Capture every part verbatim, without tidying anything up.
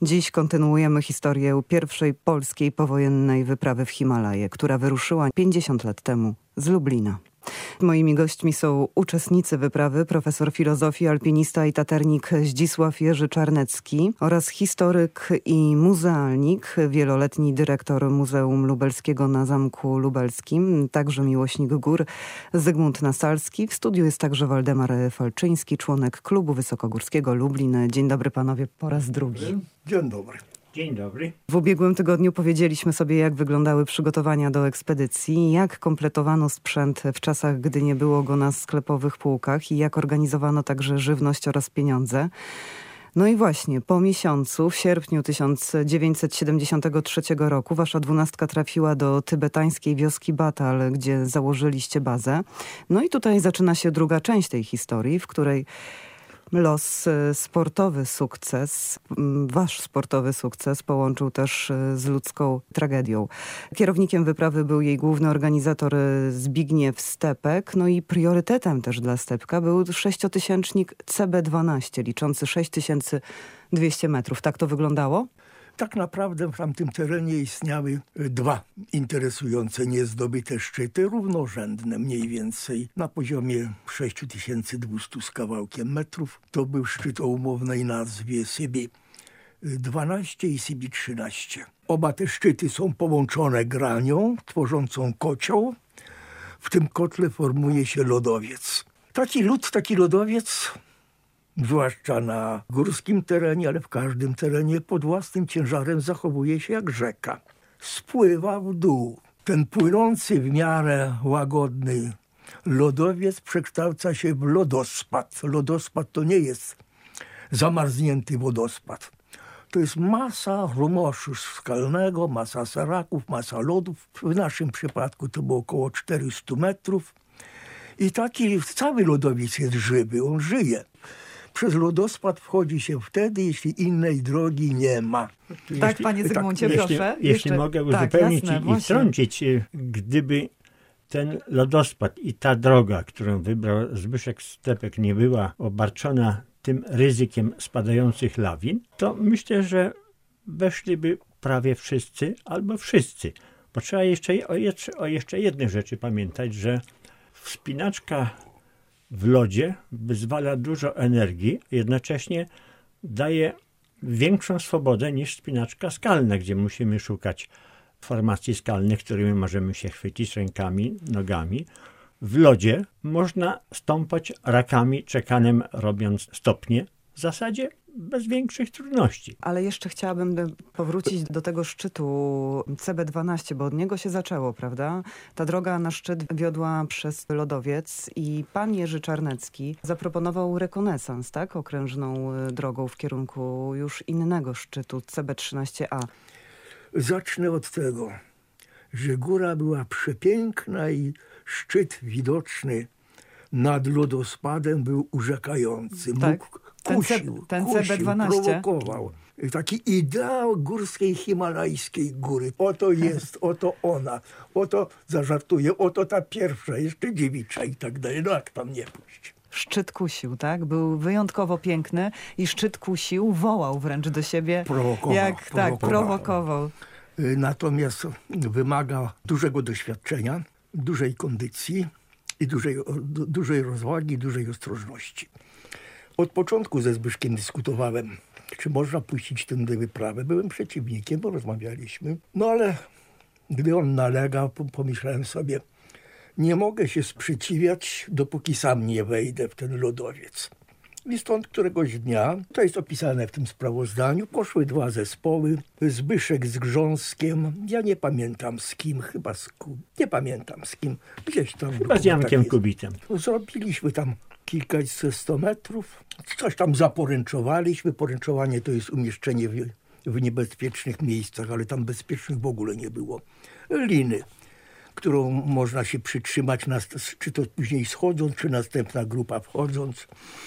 Dziś kontynuujemy historię pierwszej polskiej powojennej wyprawy w Himalaje, która wyruszyła pięćdziesiąt lat temu z Lublina. Moimi gośćmi są uczestnicy wyprawy, profesor filozofii, alpinista i taternik Zdzisław Jerzy Czarnecki oraz historyk i muzealnik, wieloletni dyrektor Muzeum Lubelskiego na Zamku Lubelskim, także miłośnik gór, Zygmunt Nasalski. W studiu jest także Waldemar Falczyński, członek Klubu Wysokogórskiego Lublin. Dzień dobry panowie po raz drugi. Dzień dobry. Dzień dobry. W ubiegłym tygodniu powiedzieliśmy sobie, jak wyglądały przygotowania do ekspedycji, jak kompletowano sprzęt w czasach, gdy nie było go na sklepowych półkach i jak organizowano także żywność oraz pieniądze. No i właśnie, po miesiącu, w sierpniu tysiąc dziewięćset siedemdziesiątego trzeciego roku, wasza dwunastka trafiła do tybetańskiej wioski Batal, gdzie założyliście bazę. No i tutaj zaczyna się druga część tej historii, w której los sportowy sukces, wasz sportowy sukces połączył też z ludzką tragedią. Kierownikiem wyprawy był jej główny organizator Zbigniew Stepek, no i priorytetem też dla Stepka był sześciotysięcznik C B dwanaście, liczący sześć tysięcy dwieście metrów. Tak to wyglądało? Tak naprawdę w tamtym terenie istniały dwa interesujące, niezdobyte szczyty, równorzędne mniej więcej, na poziomie sześć tysięcy dwieście z kawałkiem metrów. To był szczyt o umownej nazwie Sybi dwanaście i Sybi trzynaście. Oba te szczyty są połączone granią, tworzącą kocioł. W tym kotle formuje się lodowiec. Taki lód, taki lodowiec, zwłaszcza na górskim terenie, ale w każdym terenie pod własnym ciężarem zachowuje się jak rzeka. Spływa w dół. Ten płynący w miarę łagodny lodowiec przekształca się w lodospad. Lodospad to nie jest zamarznięty wodospad. To jest masa rumoszu skalnego, masa seraków, masa lodów. W naszym przypadku to było około czterysta metrów. I taki cały lodowiec jest żywy, on żyje. Przez lodospad wchodzi się wtedy, jeśli innej drogi nie ma. Tak, jeśli, panie Zygmuncie, tak, proszę. Jeśli, jeśli Jeszcze, mogę tak, uzupełnić jasne, i właśnie. wtrącić, gdyby ten lodospad i ta droga, którą wybrał Zbyszek Stepek, nie była obarczona tym ryzykiem spadających lawin, to myślę, że weszliby prawie wszyscy albo wszyscy. Bo trzeba jeszcze o, jeszcze o jeszcze jednej rzeczy pamiętać, że wspinaczka w lodzie wyzwala dużo energii, jednocześnie daje większą swobodę niż wspinaczka skalna, gdzie musimy szukać formacji skalnych, którymi możemy się chwycić rękami, nogami. W lodzie można stąpać rakami, czekanem, robiąc stopnie, w zasadzie bez większych trudności. Ale jeszcze chciałabym powrócić do tego szczytu C B dwanaście, bo od niego się zaczęło, prawda? Ta droga na szczyt wiodła przez lodowiec i pan Jerzy Czarnecki zaproponował rekonesans, tak? Okrężną drogą w kierunku już innego szczytu C B trzynaście A. Zacznę od tego, że góra była przepiękna i szczyt widoczny nad lodospadem był urzekający. Tak. Mógł, Ten, kusił, C, ten kusił, C B dwanaście. prowokował. Taki ideał górskiej himalajskiej góry. Oto jest, oto ona. Oto, zażartuję, oto ta pierwsza, jeszcze dziewicza i tak dalej. No jak tam nie pójść. Szczyt kusił, tak? Był wyjątkowo piękny i szczyt kusił, wołał wręcz do siebie. Prowokował. Jak, tak, prowokował. Natomiast wymaga dużego doświadczenia, dużej kondycji i dużej, dużej rozwagi, dużej ostrożności. Od początku ze Zbyszkiem dyskutowałem, czy można puścić tę wyprawę. Byłem przeciwnikiem, bo rozmawialiśmy. No ale gdy on nalegał, pomyślałem sobie, nie mogę się sprzeciwiać, dopóki sam nie wejdę w ten lodowiec. I stąd któregoś dnia, to jest opisane w tym sprawozdaniu, poszły dwa zespoły, Zbyszek z Grząskiem, ja nie pamiętam z kim, chyba z Ku... nie pamiętam z kim, gdzieś tam. Chyba z Jankiem Kubitem. Zrobiliśmy tam kilkaset metrów, coś tam zaporęczowaliśmy. Poręczowanie to jest umieszczenie w, w niebezpiecznych miejscach, ale tam bezpiecznych w ogóle nie było. Liny, którą można się przytrzymać, czy to później schodząc, czy następna grupa wchodząc.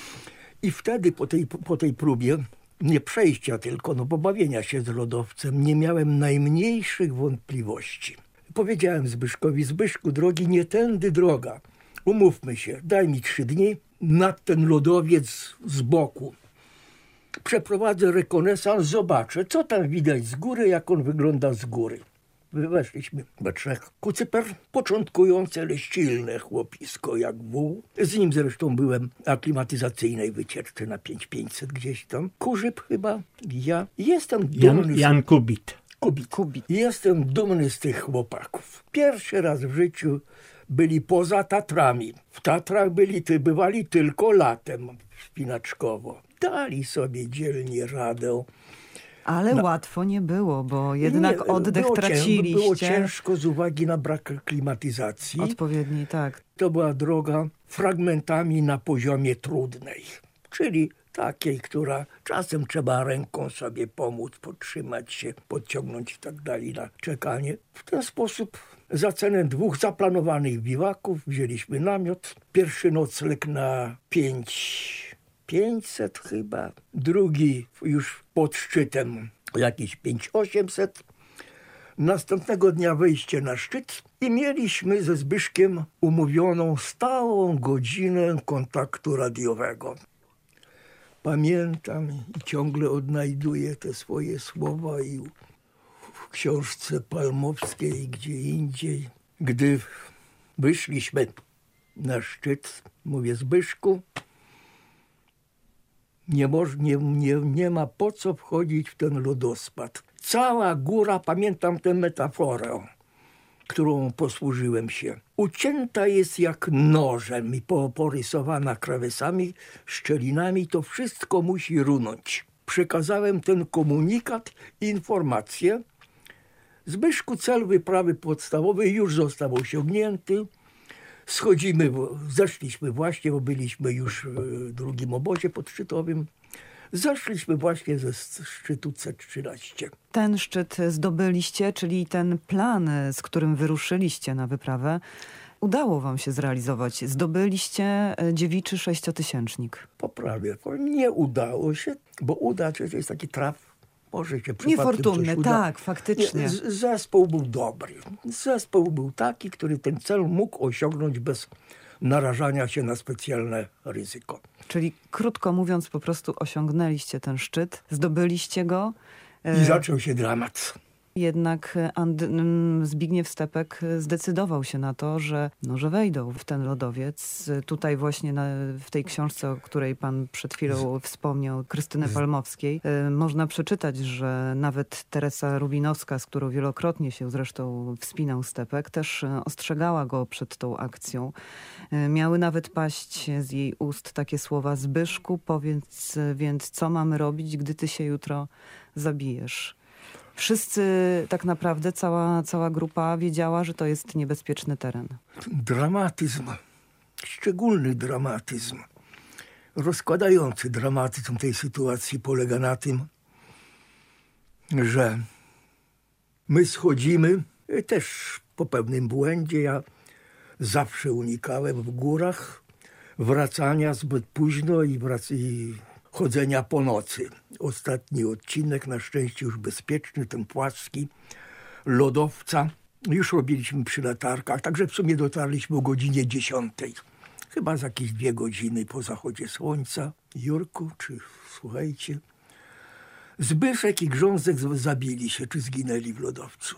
I wtedy po tej, po tej próbie, nie przejścia tylko, no bo bawienia się z lodowcem, nie miałem najmniejszych wątpliwości. Powiedziałem Zbyszkowi, Zbyszku, drogi, nie tędy droga. Umówmy się, daj mi trzy dni nad ten lodowiec z boku. przeprowadzę rekonesans, zobaczę, co tam widać z góry, jak on wygląda z góry. Weszliśmy we trzech. Kucyper, początkujące, ale silne chłopisko jak wół. Z nim zresztą byłem na aklimatyzacyjnej wycieczce na pięć tysięcy pięćset gdzieś tam. Kurzyb chyba, ja. Jestem dumny. Jan, Jan Kubit. Kubit. Kubit. Jestem dumny z tych chłopaków. Pierwszy raz w życiu byli poza Tatrami. W Tatrach byli, ty, bywali tylko latem wspinaczkowo. Dali sobie dzielnie radę. Ale no. łatwo nie było, bo jednak nie, oddech było traciliście. Ciężko, było ciężko z uwagi na brak klimatyzacji. Odpowiedniej, tak. To była droga fragmentami na poziomie trudnej, czyli takiej, która czasem trzeba ręką sobie pomóc, podtrzymać się, podciągnąć i tak dalej na czekanie. W ten sposób za cenę dwóch zaplanowanych biwaków wzięliśmy namiot. Pierwszy nocleg na pięć tysięcy pięćset chyba, drugi już pod szczytem jakieś pięć tysięcy osiemset. Następnego dnia wejście na szczyt i mieliśmy ze Zbyszkiem umówioną stałą godzinę kontaktu radiowego. Pamiętam i ciągle odnajduję te swoje słowa i w książce Palmowskiej i gdzie indziej. Gdy wyszliśmy na szczyt, mówię: Zbyszku, nie, moż, nie, nie, nie ma po co wchodzić w ten lodospad. Cała góra, pamiętam tę metaforę, którą posłużyłem się, ucięta jest jak nożem i porysowana krawesami, szczelinami, to wszystko musi runąć. Przekazałem ten komunikat, informację. Zbyszku, cel wyprawy podstawowej już został osiągnięty. Schodzimy, zeszliśmy właśnie, bo byliśmy już w drugim obozie podszczytowym. Zeszliśmy właśnie ze szczytu C trzynaście. Ten szczyt zdobyliście, czyli ten plan, z którym wyruszyliście na wyprawę, udało wam się zrealizować. Zdobyliście dziewiczy sześciotysięcznik. Poprawię. Nie udało się, bo udać to jest taki traf. Może się niefortunny, tak, faktycznie. Nie, zespół był dobry. Zespół był taki, który ten cel mógł osiągnąć bez narażania się na specjalne ryzyko. Czyli krótko mówiąc, po prostu osiągnęliście ten szczyt, zdobyliście go. I zaczął się dramat. Jednak And- Zbigniew Stepek zdecydował się na to, że, no, że wejdą w ten lodowiec. Tutaj właśnie na, w tej książce, o której pan przed chwilą wspomniał, Krystyny Palmowskiej, można przeczytać, że nawet Teresa Rubinowska, z którą wielokrotnie się zresztą wspinał Stepek, też ostrzegała go przed tą akcją. Miały nawet paść z jej ust takie słowa: Zbyszku, powiedz więc, co mamy robić, gdy ty się jutro zabijesz. Wszyscy, tak naprawdę cała, cała grupa wiedziała, że to jest niebezpieczny teren. Dramatyzm, szczególny dramatyzm, rozkładający dramatyzm tej sytuacji polega na tym, że my schodzimy, też po pewnym błędzie, ja zawsze unikałem w górach wracania zbyt późno i, wrac- i chodzenia po nocy. Ostatni odcinek, na szczęście już bezpieczny, ten płaski, lodowca. Już robiliśmy przy latarkach, także w sumie dotarliśmy o godzinie dziesiątej. Chyba za jakieś dwie godziny po zachodzie słońca. Jurku, czy słuchajcie, Zbyszek i Grzązek zabili się, czy zginęli w lodowcu.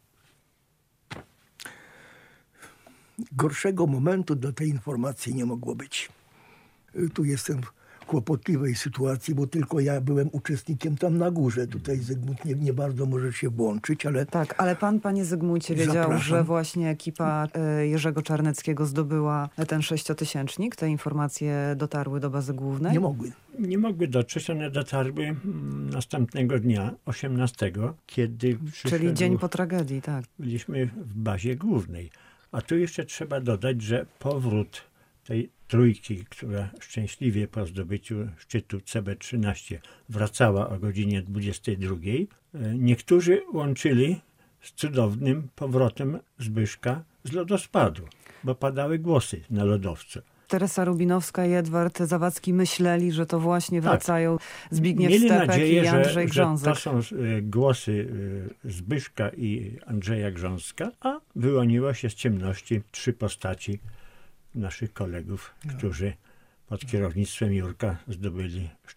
Gorszego momentu dla tej informacji nie mogło być. Tu jestem w kłopotliwej sytuacji, bo tylko ja byłem uczestnikiem tam na górze. Tutaj Zygmunt nie, nie bardzo może się włączyć, ale... Tak, ale pan, panie Zygmuncie, wiedział, zapraszam, że właśnie ekipa Jerzego Czarneckiego zdobyła ten sześciotysięcznik? Te informacje dotarły do bazy głównej? Nie mogły. Nie mogły dotrzeć, one dotarły następnego dnia, osiemnastego, kiedy przyszedł... Czyli dzień po tragedii, tak. Byliśmy w bazie głównej. A tu jeszcze trzeba dodać, że powrót tej trójki, która szczęśliwie po zdobyciu szczytu C B trzynaście wracała o godzinie dwudziestej drugiej, niektórzy łączyli z cudownym powrotem Zbyszka z lodospadu, bo padały głosy na lodowcu. Teresa Rubinowska i Edward Zawadzki myśleli, że to właśnie wracają tak. Zbigniew Mieli Stepek nadzieję, i Andrzej że, Grzązek. Że to są głosy Zbyszka i Andrzeja Grząska, a wyłoniło się z ciemności trzy postaci naszych kolegów, no. którzy pod kierownictwem Jurka zdobyli szczyt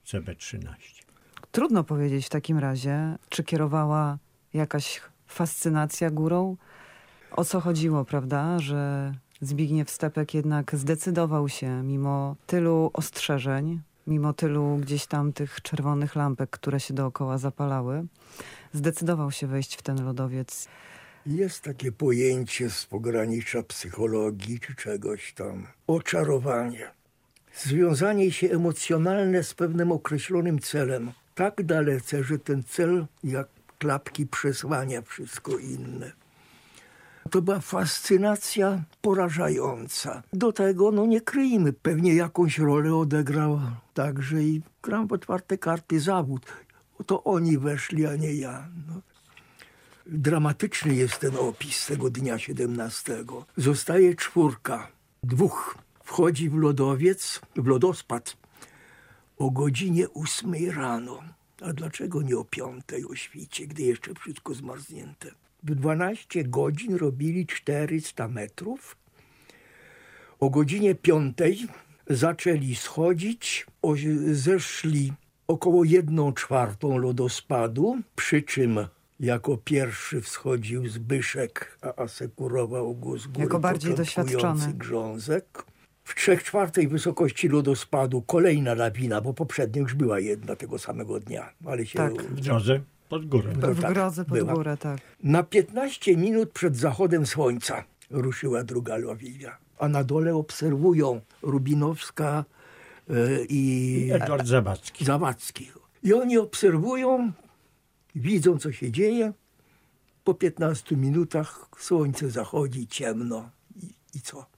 C B trzynaście. Trudno powiedzieć w takim razie, czy kierowała jakaś fascynacja górą? O co chodziło, prawda, że Zbigniew Stepek jednak zdecydował się, mimo tylu ostrzeżeń, mimo tylu gdzieś tam tych czerwonych lampek, które się dookoła zapalały, zdecydował się wejść w ten lodowiec. Jest takie pojęcie z pogranicza psychologii czy czegoś tam. Oczarowanie. Związanie się emocjonalne z pewnym określonym celem. Tak dalece, że ten cel jak klapki przesłania wszystko inne. To była fascynacja porażająca. Do tego, no nie kryjmy, pewnie jakąś rolę odegrał także i gram w otwarte karty zawód. To oni weszli, a nie ja. No. Dramatyczny jest ten opis tego dnia siedemnastego. Zostaje czwórka. Dwóch wchodzi w lodowiec, w lodospad o godzinie ósmej rano. A dlaczego nie o piątej, o świcie, gdy jeszcze wszystko zmarznięte? W dwanaście godzin robili czterysta metrów. O godzinie piątej zaczęli schodzić, o, zeszli około jedną czwartą lodospadu, przy czym jako pierwszy wschodził Zbyszek, a asekurował go z góry jako bardziej doświadczony Grzązek. W trzech czwartej wysokości lodospadu kolejna lawina, bo poprzednio już była jedna tego samego dnia. Ale się tak. W drodze pod górę. No, w drodze pod była. górę, tak. Na piętnaście minut przed zachodem słońca ruszyła druga lawina. A na dole obserwują Rubinowska yy, i... I Edward Zawadzki. Zawadzki. I oni obserwują, widzą co się dzieje. Po piętnastu minutach słońce zachodzi, ciemno. I, i co?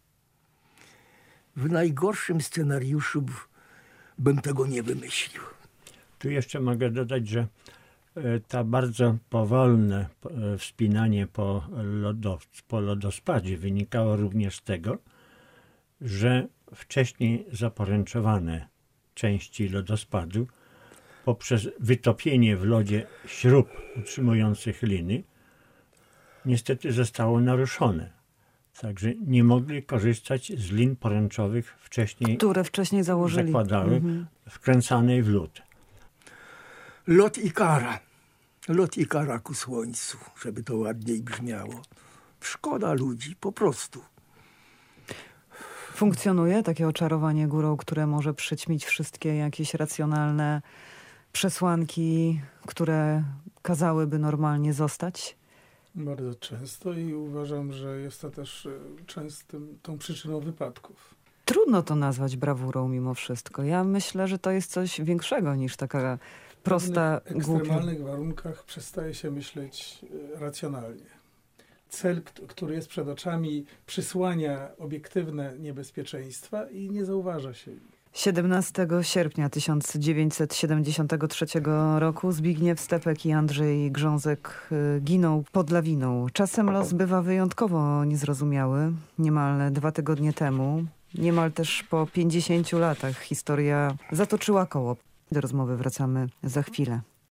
W najgorszym scenariuszu bym tego nie wymyślił. Tu jeszcze mogę dodać, że ta bardzo powolne wspinanie po, lodowc, po lodospadzie wynikało również z tego, że wcześniej zaporęczowane części lodospadu poprzez wytopienie w lodzie śrub utrzymujących liny niestety zostało naruszone. Także nie mogli korzystać z lin poręczowych wcześniej, które wcześniej założyli. Zakładały, mhm. wkręcanej w lód. Lot Ikara. Lot Ikara ku słońcu, żeby to ładniej brzmiało. Szkoda ludzi, po prostu. Funkcjonuje takie oczarowanie górą, które może przyćmić wszystkie jakieś racjonalne przesłanki, które kazałyby normalnie zostać? Bardzo często i uważam, że jest to też częstym tą przyczyną wypadków. Trudno to nazwać brawurą mimo wszystko. Ja myślę, że to jest coś większego niż taka prosta głupia. W ekstremalnych warunkach przestaje się myśleć racjonalnie. Cel, który jest przed oczami, przysłania obiektywne niebezpieczeństwa i nie zauważa się ich. siedemnastego sierpnia tysiąc dziewięćset siedemdziesiątego trzeciego roku Zbigniew Stepek i Andrzej Grzązek giną pod lawiną. Czasem los bywa wyjątkowo niezrozumiały. Niemal dwa tygodnie temu, niemal też po pięćdziesięciu latach historia zatoczyła koło. Do rozmowy wracamy za chwilę.